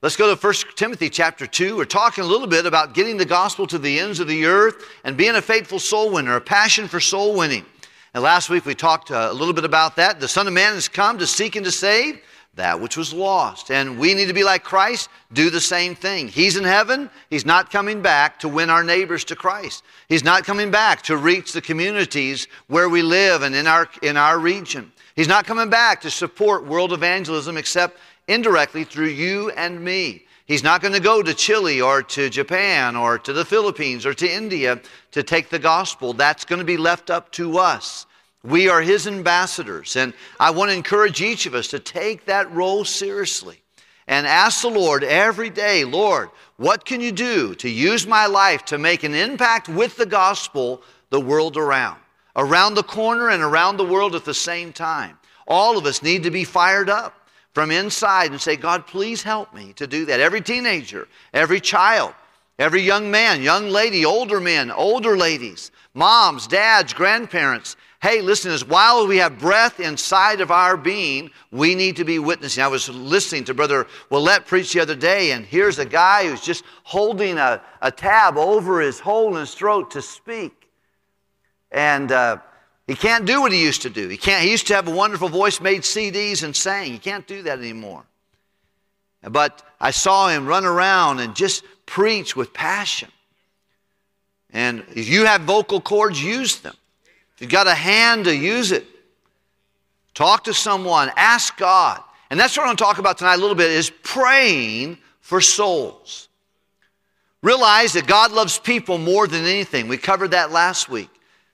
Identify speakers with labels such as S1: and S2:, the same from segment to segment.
S1: Let's go to 1 Timothy chapter 2. We're talking a little bit about getting the gospel to the ends of the earth and being a faithful soul winner, a passion for soul winning. And last week we talked a little bit about that. The Son of Man has come to seek and to save that which was lost. And we need to be like Christ, do the same thing. He's in heaven. He's not coming back to win our neighbors to Christ. He's not coming back to reach the communities where we live and in our region. He's not coming back to support world evangelism except indirectly through you and me. He's not going to go to Chile or to Japan or to the Philippines or to India to take the gospel. That's going to be left up to us. We are His ambassadors, and I want to encourage each of us to take that role seriously and ask the Lord every day, Lord, what can you do to use my life to make an impact with the gospel the world around the corner and around the world at the same time? All of us need to be fired up from inside and say, God, please help me to do that. Every teenager, every child, every young man, young lady, older men, older ladies, moms, dads, grandparents. Hey, listen, as while we have breath inside of our being, we need to be witnessing. I was listening to Brother Willett preach the other day, and here's a guy who's just holding a tab over his hole in his throat to speak. And he can't do what he used to do. He used to have a wonderful voice, made CDs and sang. He can't do that anymore. But I saw him run around and just preach with passion. And if you have vocal cords, use them. If you've got a hand to use it, talk to someone, ask God. And that's what I want to talk about tonight a little bit, is praying for souls. Realize that God loves people more than anything. We covered that last week.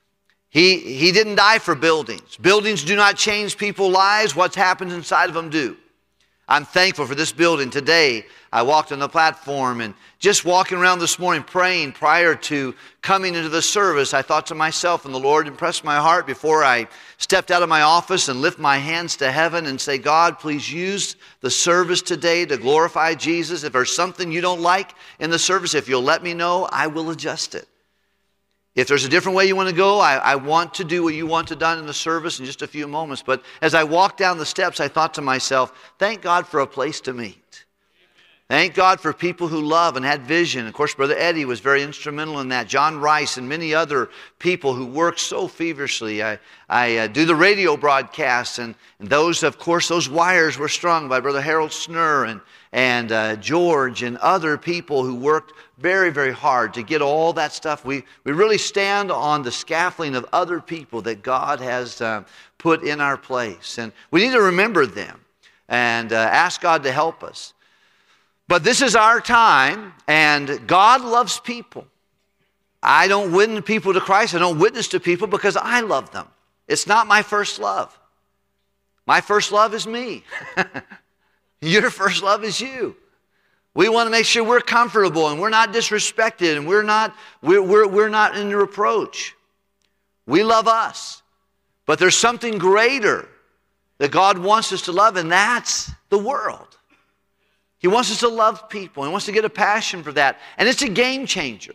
S1: He didn't die for buildings. Buildings do not change people's lives. What's happened inside of them do. I'm thankful for this building. Today, I walked on the platform and just walking around this morning praying prior to coming into the service, I thought to myself, and the Lord impressed my heart before I stepped out of my office and lift my hands to heaven and say, God, please use the service today to glorify Jesus. If there's something you don't like in the service, if you'll let me know, I will adjust it. If there's a different way you want to go, I want to do what you want to done in the service in just a few moments. But as I walked down the steps, I thought to myself, thank God for a place to meet. Thank God for people who love and had vision. Of course, Brother Eddie was very instrumental in that. John Rice and many other people who work so feverishly. I do the radio broadcasts, and those, of course, those wires were strung by Brother Harold Snurr and George and other people who worked very, very hard to get all that stuff. We really stand on the scaffolding of other people that God has put in our place. And we need to remember them and ask God to help us. But this is our time, and God loves people. I don't win people to Christ. I don't witness to people because I love them. It's not my first love. My first love is me. Your first love is you. We want to make sure we're comfortable and we're not disrespected and we're not in reproach. We love us. But there's something greater that God wants us to love, and that's the world. He wants us to love people. He wants to get a passion for that. And it's a game changer.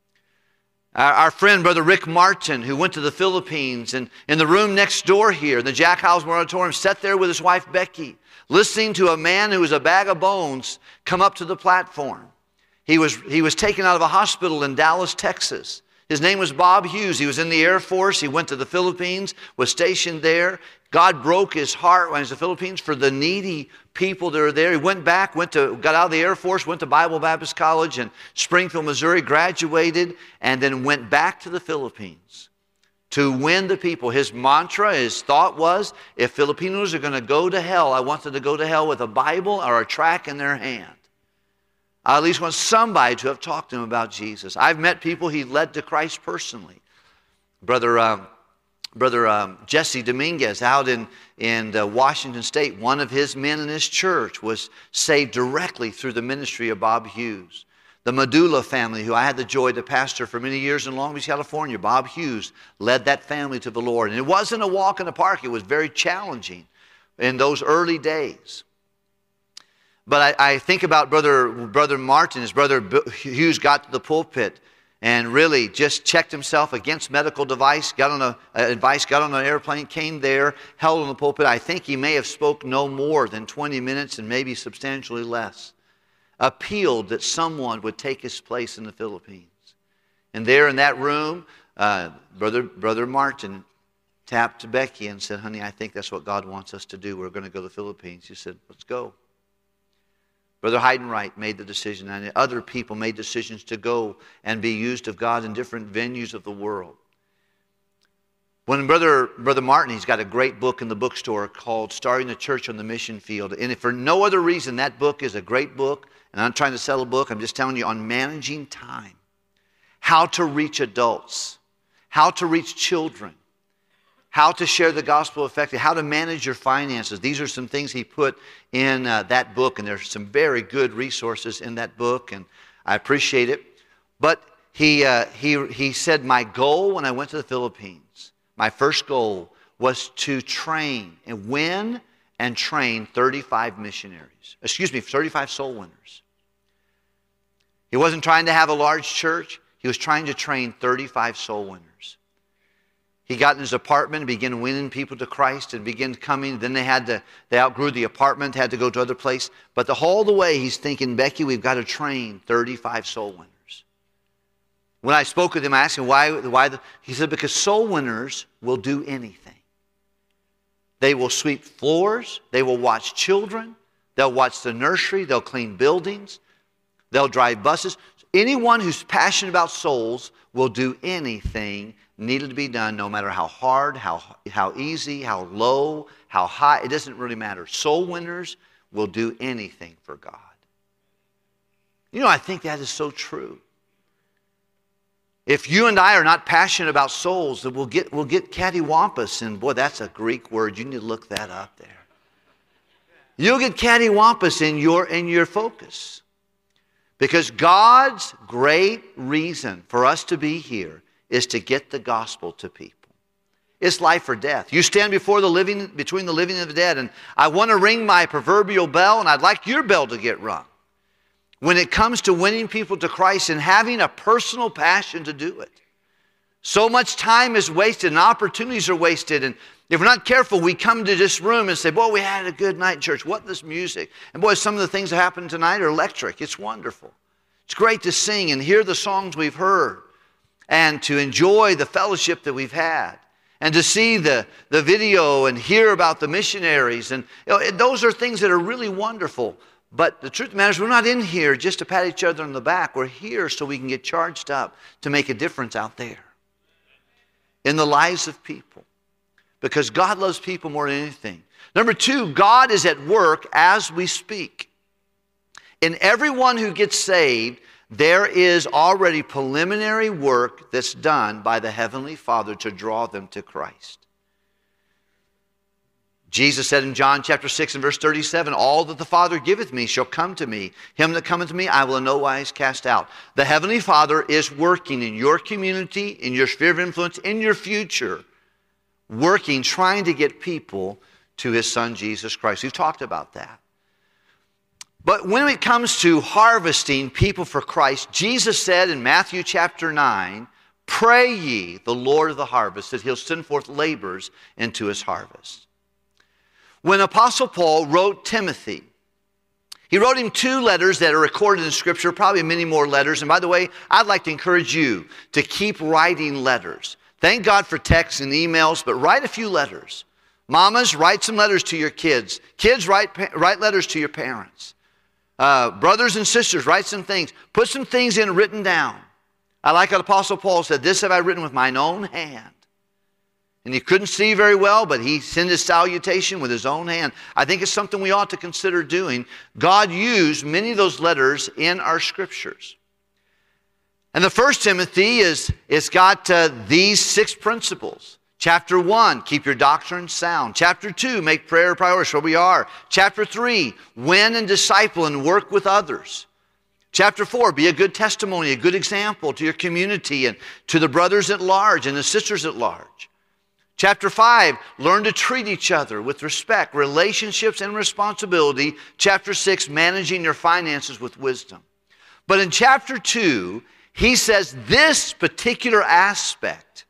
S1: Our friend, Brother Rick Martin, who went to the Philippines, and in the room next door here, in the Jack Hosmer Auditorium, sat there with his wife, Becky, listening to a man who was a bag of bones come up to the platform. He was taken out of a hospital in Dallas, Texas. His name was Bob Hughes. He was in the Air Force. He went to the Philippines, was stationed there. God broke his heart when he was in the Philippines for the needy people that are there. He went back, got out of the Air Force, went to Bible Baptist College in Springfield, Missouri, graduated, and then went back to the Philippines to win the people. His mantra, his thought was, if Filipinos are going to go to hell, I want them to go to hell with a Bible or a tract in their hand. I at least want somebody to have talked to him about Jesus. I've met people he led to Christ personally. Brother Jesse Dominguez out in Washington State, one of his men in his church was saved directly through the ministry of Bob Hughes. The Medulla family, who I had the joy to pastor for many years in Long Beach, California, Bob Hughes led that family to the Lord. And it wasn't a walk in the park. It was very challenging in those early days. But I think about Brother Martin, as Brother Hughes got to the pulpit and really just checked himself against medical advice, got on an airplane, came there, held on the pulpit. I think he may have spoke no more than 20 minutes and maybe substantially less. appealed that someone would take his place in the Philippines. And there in that room, Brother Martin tapped Becky and said, honey, I think that's what God wants us to do. We're going to go to the Philippines. She said, let's go. Brother Heidenreich made the decision, and other people made decisions to go and be used of God in different venues of the world. When Brother Martin, he's got a great book in the bookstore called Starting the Church on the Mission Field. And if for no other reason, that book is a great book. And I'm not trying to sell a book. I'm just telling you on managing time. How to reach adults. How to reach children. How to share the gospel effectively. How to manage your finances. These are some things he put in that book. And there's some very good resources in that book. And I appreciate it. But he said, my goal when I went to the Philippines, my first goal was to train and win and train 35 missionaries. 35 soul winners. He wasn't trying to have a large church. He was trying to train 35 soul winners. He got in his apartment and began winning people to Christ and began coming. Then they outgrew the apartment, had to go to other place. But the whole the way he's thinking, Becky, we've got to train 35 soul winners. When I spoke with him, I asked him why. He said, because soul winners will do anything. They will sweep floors. They will watch children. They'll watch the nursery. They'll clean buildings. They'll drive buses. Anyone who's passionate about souls will do anything needed to be done, no matter how hard, how easy, how low, how high. It doesn't really matter. Soul winners will do anything for God. You know, I think that is so true. If you and I are not passionate about souls, then we'll get cattywampus. And boy, that's a Greek word. You need to look that up there. You'll get cattywampus in your focus. Because God's great reason for us to be here is to get the gospel to people. It's life or death. You stand between the living and the dead, and I want to ring my proverbial bell, and I'd like your bell to get rung. When it comes to winning people to Christ and having a personal passion to do it. So much time is wasted and opportunities are wasted. And if we're not careful, we come to this room and say, boy, we had a good night in church. What this music? And boy, some of the things that happened tonight are electric. It's wonderful. It's great to sing and hear the songs we've heard and to enjoy the fellowship that we've had and to see the video and hear about the missionaries. And those are things that are really wonderful. But the truth of the matter is we're not in here just to pat each other on the back. We're here so we can get charged up to make a difference out there in the lives of people. Because God loves people more than anything. Number two, God is at work as we speak. In everyone who gets saved, there is already preliminary work that's done by the Heavenly Father to draw them to Christ. Jesus said in John chapter 6 and verse 37, all that the Father giveth me shall come to me. Him that cometh to me I will in no wise cast out. The Heavenly Father is working in your community, in your sphere of influence, in your future. Working, trying to get people to His Son Jesus Christ. We've talked about that. But when it comes to harvesting people for Christ, Jesus said in Matthew chapter 9, pray ye the Lord of the harvest that He'll send forth laborers into His harvest. When Apostle Paul wrote Timothy, he wrote him 2 letters that are recorded in Scripture, probably many more letters. And by the way, I'd like to encourage you to keep writing letters. Thank God for texts and emails, but write a few letters. Mamas, write some letters to your kids. Kids, write letters to your parents. Brothers and sisters, write some things. Put some things in written down. I like what Apostle Paul said, this have I written with mine own hand. And he couldn't see very well, but he sent his salutation with his own hand. I think it's something we ought to consider doing. God used many of those letters in our Scriptures. And the first Timothy it's got these 6 principles. Chapter 1, keep your doctrine sound. Chapter 2, make prayer a priority, where we are. Chapter 3, win and disciple and work with others. Chapter 4, be a good testimony, a good example to your community and to the brothers at large and the sisters at large. Chapter 5, learn to treat each other with respect, relationships and responsibility. Chapter 6, managing your finances with wisdom. But in chapter 2, he says this particular aspect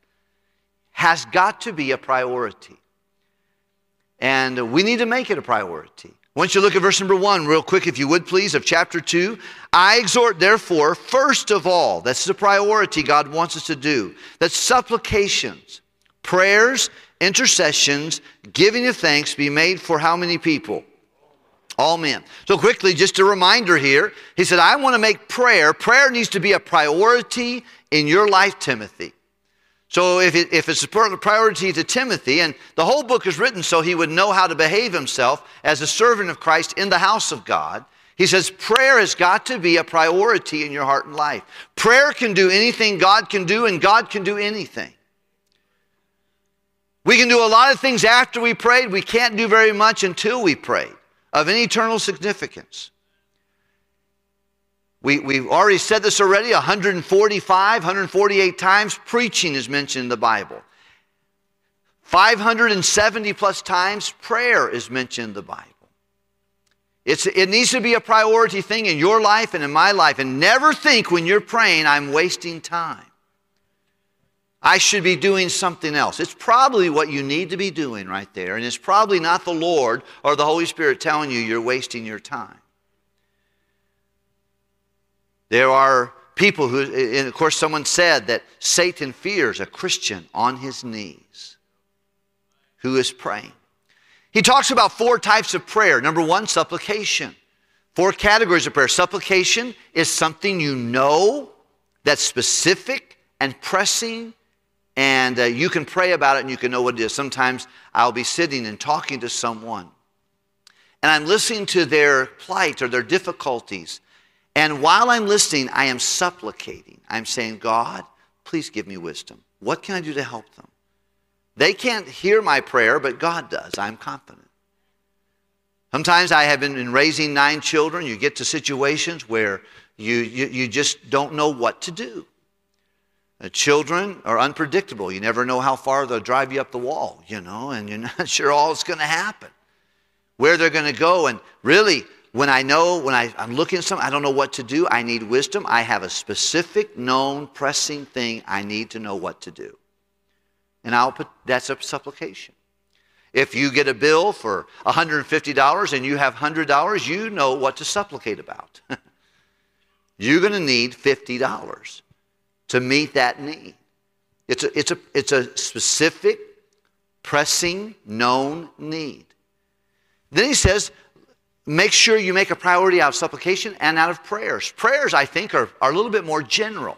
S1: has got to be a priority. And we need to make it a priority. I want you to look at verse number 1 real quick, if you would please, of chapter 2. I exhort, therefore, first of all, that's the priority God wants us to do, that supplications, prayers, intercessions, giving of thanks be made for how many people? All men. So quickly, just a reminder here, he said, I want to make prayer. Prayer needs to be a priority in your life, Timothy. So if it's a priority to Timothy, and the whole book is written so he would know how to behave himself as a servant of Christ in the house of God, he says prayer has got to be a priority in your heart and life. Prayer can do anything God can do, and God can do anything. We can do a lot of things after we prayed. We can't do very much until we prayed of any eternal significance. We've already said this already, 148 times preaching is mentioned in the Bible. 570 plus times prayer is mentioned in the Bible. It needs to be a priority thing in your life and in my life. And never think when you're praying, I'm wasting time. I should be doing something else. It's probably what you need to be doing right there. And it's probably not the Lord or the Holy Spirit telling you you're wasting your time. There are people who, and of course someone said that Satan fears a Christian on his knees who is praying. He talks about 4 types of prayer. Number 1, supplication. 4 categories of prayer. Supplication is something you know that's specific and pressing, and you can pray about it and you can know what it is. Sometimes I'll be sitting and talking to someone, and I'm listening to their plight or their difficulties. And while I'm listening, I am supplicating. I'm saying, God, please give me wisdom. What can I do to help them? They can't hear my prayer, but God does. I'm confident. Sometimes I have been raising 9 children. You get to situations where you just don't know what to do. Children are unpredictable. You never know how far they'll drive you up the wall, and you're not sure all that's going to happen, where they're going to go. And really, when I'm looking at something, I don't know what to do. I need wisdom. I have a specific, known, pressing thing I need to know what to do. And that's a supplication. If you get a bill for $150 and you have $100, you know what to supplicate about. You're going to need $50 to meet that need. It's a specific, pressing, known need. Then he says, make sure you make a priority out of supplication and out of prayers. Prayers, I think, are a little bit more general.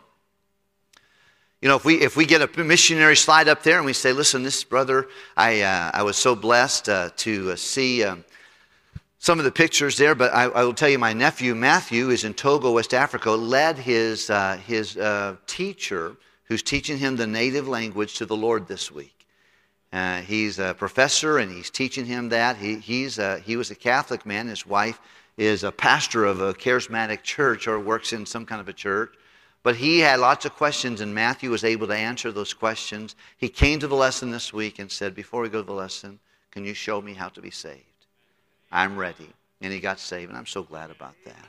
S1: If we get a missionary slide up there and we say, listen, this brother, I was so blessed to see some of the pictures there, but I will tell you, my nephew Matthew is in Togo, West Africa, led his teacher who's teaching him the native language to the Lord this week. He's a professor and he's teaching him that. He was a Catholic man. His wife is a pastor of a charismatic church or works in some kind of a church. But he had lots of questions, and Matthew was able to answer those questions. He came to the lesson this week and said, before we go to the lesson, can you show me how to be saved? I'm ready. And he got saved, and I'm so glad about that.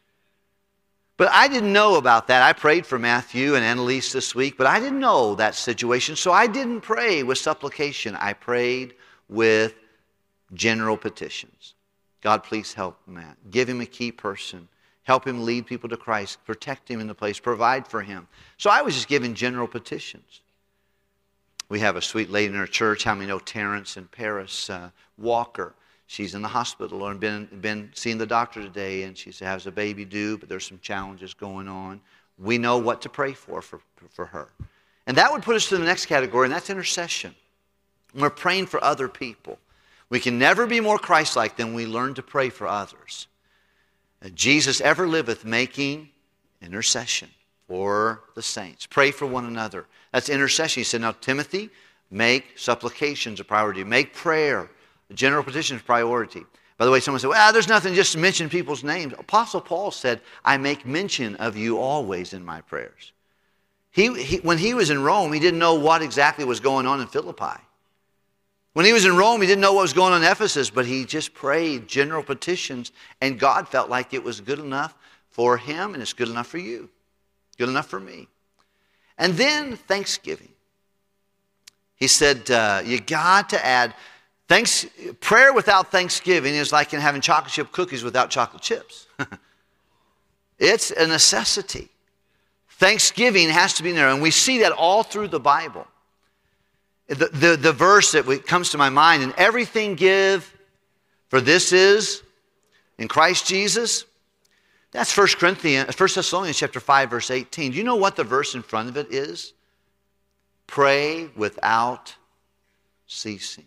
S1: But I didn't know about that. I prayed for Matthew and Annalise this week, but I didn't know that situation, so I didn't pray with supplication. I prayed with general petitions. God, please help Matt. Give him a key person. Help him lead people to Christ. Protect him in the place. Provide for him. So I was just giving general petitions. We have a sweet lady in our church. How many know Terrence and Paris Walker? She's in the hospital and been seeing the doctor today, and she has a baby due, but there's some challenges going on. We know what to pray for her. And that would put us to the next category, and that's intercession. We're praying for other people. We can never be more Christ-like than we learn to pray for others. Jesus ever liveth making intercession for the saints. Pray for one another. That's intercession. He said, now, Timothy, make supplications a priority. Make prayer, general petitions a priority. By the way, someone said, well, there's nothing, just to mention people's names. Apostle Paul said, I make mention of you always in my prayers. When he was in Rome, he didn't know what exactly was going on in Philippi. When he was in Rome, he didn't know what was going on in Ephesus, but he just prayed general petitions, and God felt like it was good enough for him, and it's good enough for you, good enough for me. And then thanksgiving. He said, you got to add Prayer without thanksgiving is like in having chocolate chip cookies without chocolate chips. It's a necessity. Thanksgiving has to be there, and we see that all through the Bible. The verse that comes to my mind, and everything give, for this is in Christ Jesus. That's 1 Thessalonians chapter 5, verse 18. Do you know what the verse in front of it is? Pray without ceasing.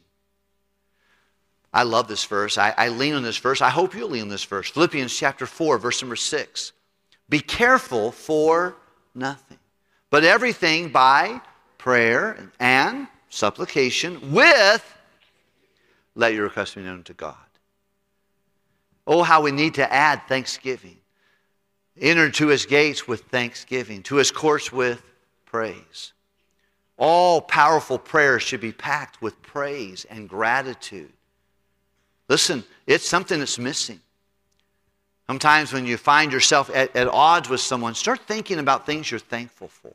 S1: I love this verse. I lean on this verse. I hope you'll lean on this verse. Philippians chapter 4, verse number 6. Be careful for nothing, but everything by prayer and supplication let your requests be known to God. Oh, how we need to add thanksgiving. Enter to his gates with thanksgiving, to his courts with praise. All powerful prayers should be packed with praise and gratitude. Listen, it's something that's missing. Sometimes when you find yourself at odds with someone, start thinking about things you're thankful for.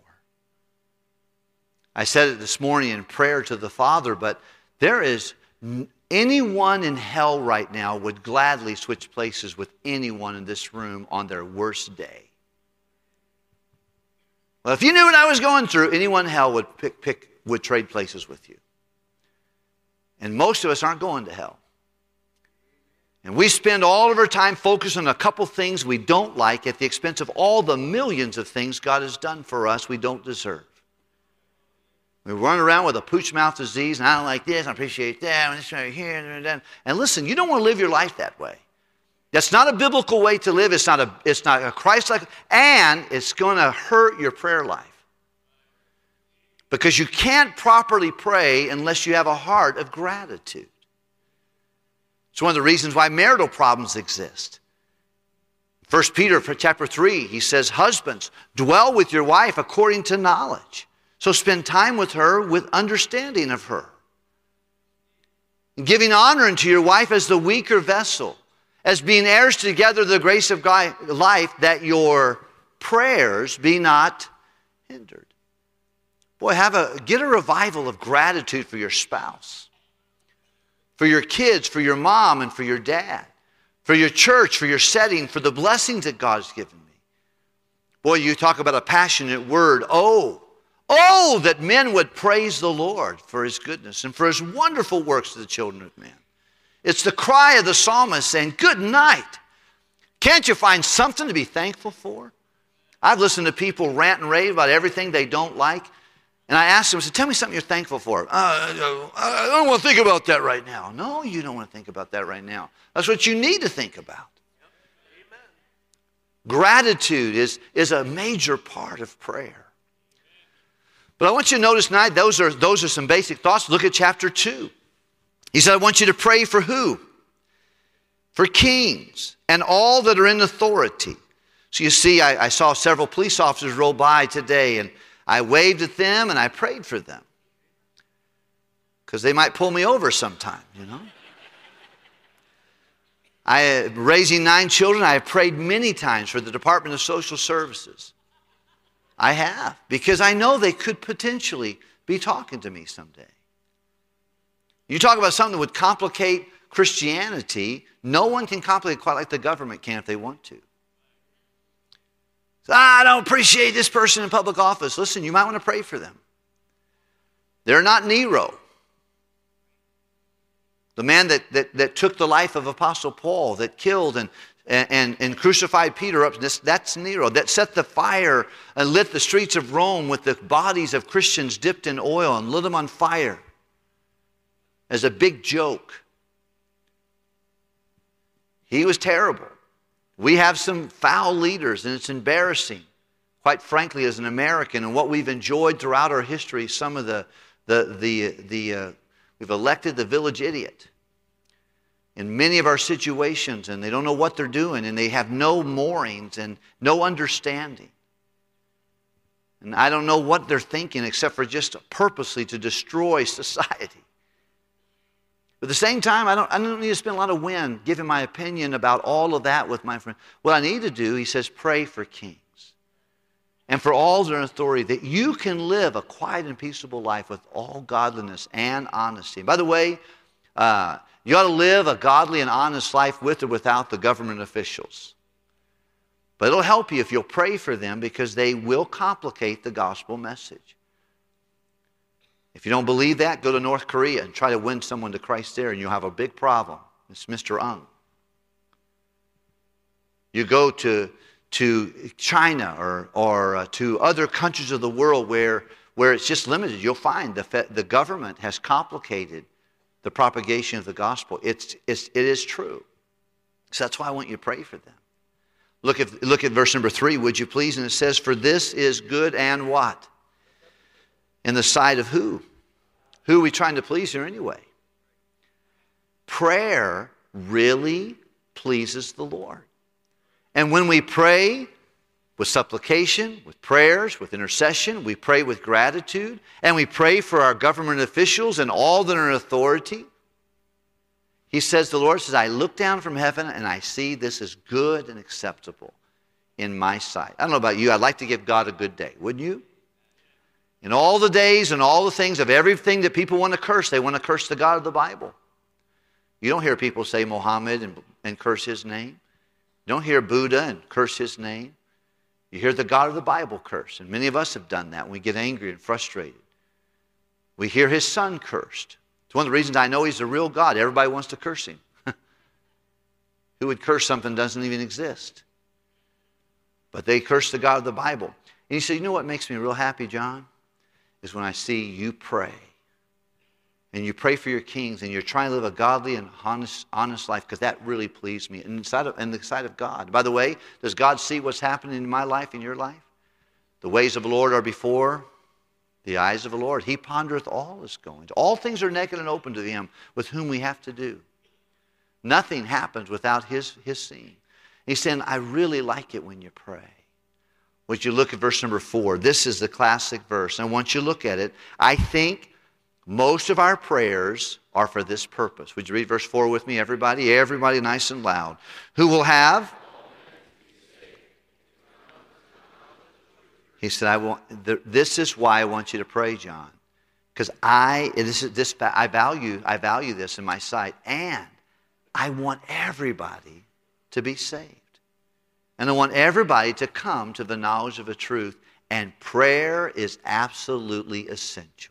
S1: I said it this morning in prayer to the Father, but there is anyone in hell right now would gladly switch places with anyone in this room on their worst day. Well, if you knew what I was going through, anyone in hell would trade places with you. And most of us aren't going to hell. And we spend all of our time focused on a couple things we don't like at the expense of all the millions of things God has done for us we don't deserve. We run around with a pooch mouth disease, and I don't like this, I appreciate that, and this right here, and that. And listen, you don't want to live your life that way. That's not a biblical way to live. It's not a Christ-like, and it's going to hurt your prayer life. Because you can't properly pray unless you have a heart of gratitude. It's one of the reasons why marital problems exist. 1 Peter chapter 3, he says, husbands, dwell with your wife according to knowledge. So spend time with her with understanding of her. And giving honor unto your wife as the weaker vessel, as being heirs together of the grace of God, life, that your prayers be not hindered. Boy, get a revival of gratitude for your spouse, for your kids, for your mom, and for your dad, for your church, for your setting, for the blessings that God's given me. Boy, you talk about a passionate word. Oh, that men would praise the Lord for his goodness and for his wonderful works to the children of men. It's the cry of the psalmist saying, good night. Can't you find something to be thankful for? I've listened to people rant and rave about everything they don't like. And I asked them, I said, tell me something you're thankful for. I don't want to think about that right now. No, you don't want to think about that right now. That's what you need to think about. Amen. Gratitude is a major part of prayer. But I want you to notice tonight, those are some basic thoughts. Look at chapter 2. He said, I want you to pray for who? For kings and all that are in authority. So you see, I saw several police officers roll by today, and I waved at them and I prayed for them. Because they might pull me over sometime, you know. Raising 9 children, I have prayed many times for the Department of Social Services. I have, because I know they could potentially be talking to me someday. You talk about something that would complicate Christianity, no one can complicate it quite like the government can if they want to. So, I don't appreciate this person in public office. Listen, you might want to pray for them. They're not Nero. The man that took the life of Apostle Paul, that killed and crucified Peter up, that's Nero. That set the fire and lit the streets of Rome with the bodies of Christians dipped in oil and lit them on fire as a big joke. He was terrible. We have some foul leaders, and it's embarrassing, quite frankly, as an American, and what we've enjoyed throughout our history. Some of we've elected the village idiot in many of our situations, and they don't know what they're doing, and they have no moorings and no understanding. And I don't know what they're thinking except for just purposely to destroy society. But at the same time, I don't need to spend a lot of wind giving my opinion about all of that with my friend. What I need to do, he says, pray for kings and for all their authority, that you can live a quiet and peaceable life with all godliness and honesty. And by the way, You ought to live a godly and honest life with or without the government officials. But it'll help you if you'll pray for them, because they will complicate the gospel message. If you don't believe that, go to North Korea and try to win someone to Christ there, and you'll have a big problem. It's Mr. Ung. You go to China or to other countries of the world where it's just limited. You'll find the government has complicated the propagation of the gospel. It is true. So that's why I want you to pray for them. Look at verse number 3, would you please? And it says, for this is good and what? In the sight of who? Who are we trying to please here anyway? Prayer really pleases the Lord. And when we pray with supplication, with prayers, with intercession, we pray with gratitude, and we pray for our government officials and all that are in authority. He says, the Lord says, I look down from heaven and I see this is good and acceptable in my sight. I don't know about you, I'd like to give God a good day, wouldn't you? In all the days and all the things of everything that people want to curse, they want to curse the God of the Bible. You don't hear people say Muhammad and curse his name. You don't hear Buddha and curse his name. You hear the God of the Bible curse, and many of us have done that when we get angry and frustrated. We hear his son cursed. It's one of the reasons I know he's the real God. Everybody wants to curse him. Who would curse something that doesn't even exist? But they curse the God of the Bible. And you say, you know what makes me real happy, John? Is when I see you pray. And you pray for your kings, and you're trying to live a godly and honest life, because that really pleased me. And in the sight of God. By the way, does God see what's happening in my life, in your life? The ways of the Lord are before the eyes of the Lord. He pondereth all his goings. All things are naked and open to him, with whom we have to do. Nothing happens without his seeing. He's saying, I really like it when you pray. Would you look at verse number 4? This is the classic verse. And once you look at it, I think most of our prayers are for this purpose. Would you read verse 4 with me, everybody? Everybody nice and loud. Who will have? He said, this is why I want you to pray, John. Because I value this in my sight. And I want everybody to be saved. And I want everybody to come to the knowledge of the truth. And prayer is absolutely essential.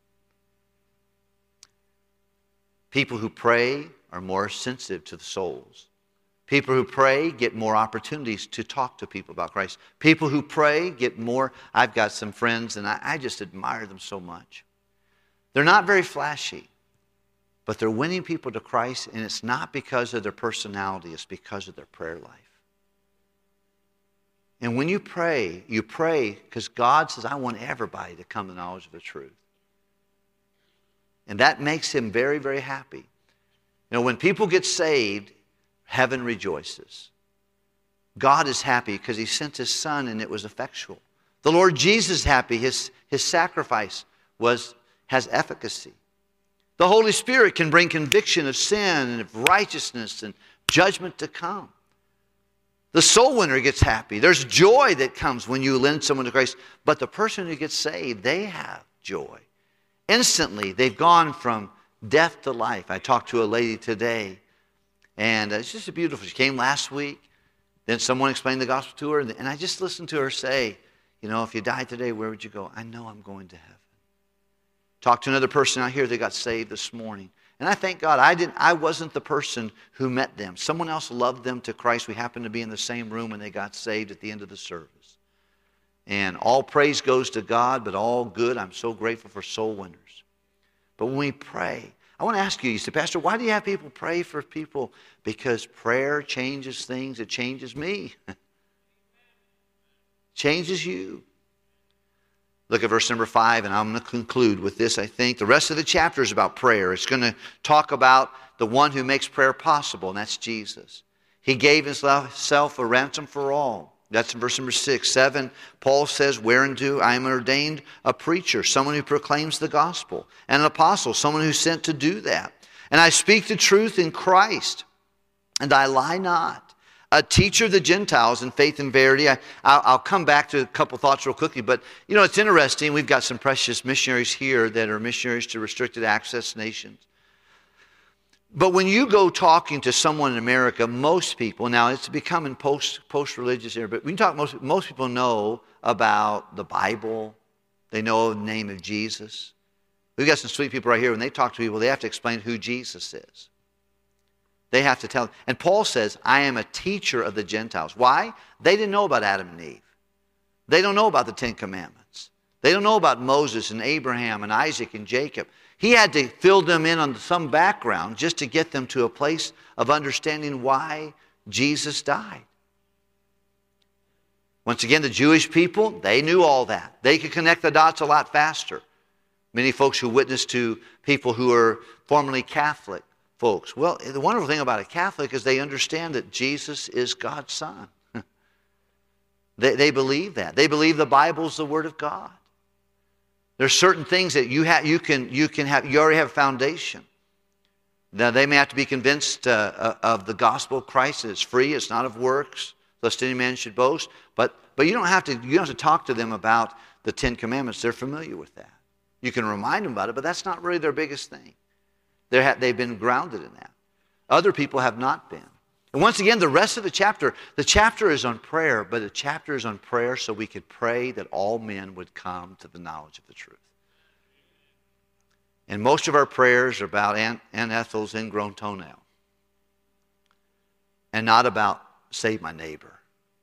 S1: People who pray are more sensitive to the souls. People who pray get more opportunities to talk to people about Christ. People who pray get more. I've got some friends, and I just admire them so much. They're not very flashy, but they're winning people to Christ, and it's not because of their personality. It's because of their prayer life. And when you pray because God says, I want everybody to come to the knowledge of the truth. And that makes him very, very happy. You know, when people get saved, heaven rejoices. God is happy because he sent his son and it was effectual. The Lord Jesus is happy. His sacrifice has efficacy. The Holy Spirit can bring conviction of sin and of righteousness and judgment to come. The soul winner gets happy. There's joy that comes when you lend someone to Christ. But the person who gets saved, they have joy. Instantly, they've gone from death to life. I talked to a lady today, and it's just beautiful. She came last week. Then someone explained the gospel to her, and I just listened to her say, you know, if you died today, where would you go? I know I'm going to heaven. Talked to another person out here that got saved this morning. And I thank God I wasn't the person who met them. Someone else loved them to Christ. We happened to be in the same room when they got saved at the end of the service. And all praise goes to God, but all good. I'm so grateful for soul winners. But when we pray, I want to ask you say, Pastor, why do you have people pray for people? Because prayer changes things. It changes me. Changes you. Look at verse number 5, and I'm going to conclude with this, I think. The rest of the chapter is about prayer. It's going to talk about the one who makes prayer possible, and that's Jesus. He gave himself a ransom for all. That's in verse number 6. 7, Paul says, whereunto I am ordained a preacher, someone who proclaims the gospel, and an apostle, someone who's sent to do that. And I speak the truth in Christ, and I lie not. A teacher of the Gentiles in faith and verity. I'll come back to a couple thoughts real quickly, but you know, it's interesting. We've got some precious missionaries here that are missionaries to restricted access nations. But when you go talking to someone in America, most people, now it's becoming post-religious era, but when you talk, most people know about the Bible. They know the name of Jesus. We've got some sweet people right here. When they talk to people, they have to explain who Jesus is. They have to tell them. And Paul says, I am a teacher of the Gentiles. Why? They didn't know about Adam and Eve. They don't know about the Ten Commandments. They don't know about Moses and Abraham and Isaac and Jacob. He had to fill them in on some background just to get them to a place of understanding why Jesus died. Once again, the Jewish people, they knew all that. They could connect the dots a lot faster. Many folks who witness to people who are formerly Catholic folks. Well, the wonderful thing about a Catholic is they understand that Jesus is God's Son. They believe that. They believe the Bible's the Word of God. There's certain things that you already have a foundation. Now, they may have to be convinced of the gospel of Christ, that it's free, it's not of works, lest any man should boast. But you don't have to talk to them about the Ten Commandments. They're familiar with that. You can remind them about it, but that's not really their biggest thing. They've been grounded in that. Other people have not been. And once again, the rest of the chapter is on prayer, but the chapter is on prayer so we could pray that all men would come to the knowledge of the truth. And most of our prayers are about Aunt Ethel's ingrown toenail and not about save my neighbor.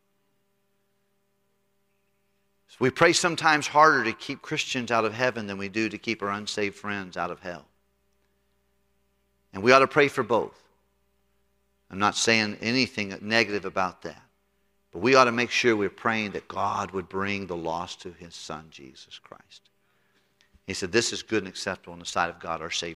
S1: So we pray sometimes harder to keep Christians out of heaven than we do to keep our unsaved friends out of hell. And we ought to pray for both. I'm not saying anything negative about that. But we ought to make sure we're praying that God would bring the lost to His Son, Jesus Christ. He said, this is good and acceptable in the sight of God our Savior.